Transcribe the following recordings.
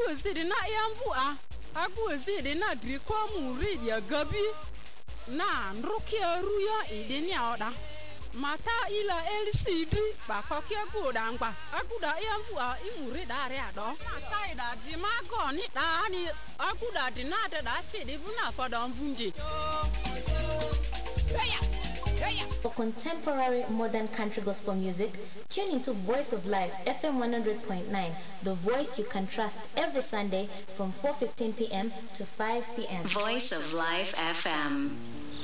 zidi na yamvu agu zidi na drikomu ridi ya gabi na nrukia ruya idini oda mata ila LCD ba kokia godangba aguda yamvu imuri da reado mata ida di mago ni da ni aguda dinade da chidi vuna foda mvunji. For contemporary modern country gospel music, tune into Voice of Life, FM 100.9, the voice you can trust, every Sunday from 4:15 p.m. to 5 p.m. Voice of Life FM.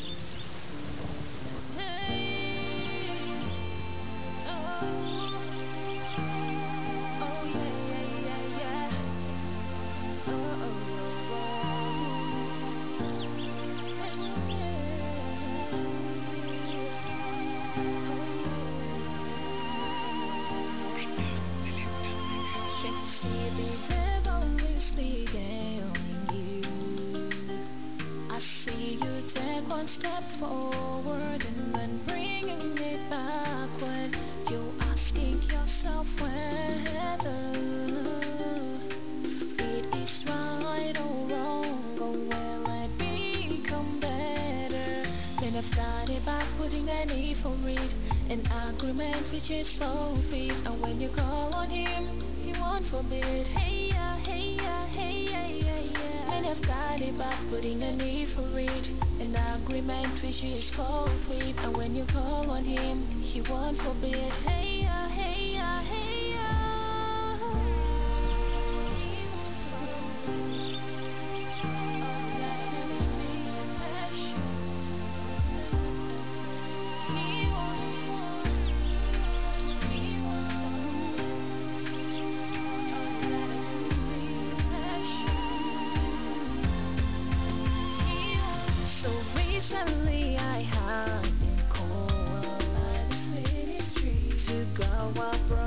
One step forward and then bringing it backward. You're asking yourself whether it is right or wrong, or will it become better? Then I've got it by putting a need for it, an agreement which is fulfilled. And when you call on him, he won't forbid. Hey yeah, hey yeah, hey yeah, yeah, yeah. Then I've got it by putting a need for it, an agreement which is fulfilled. And when you call on him, he won't forbid. Hey yeah, hey yeah, hey yeah. Recently I have been called by this ministry to go up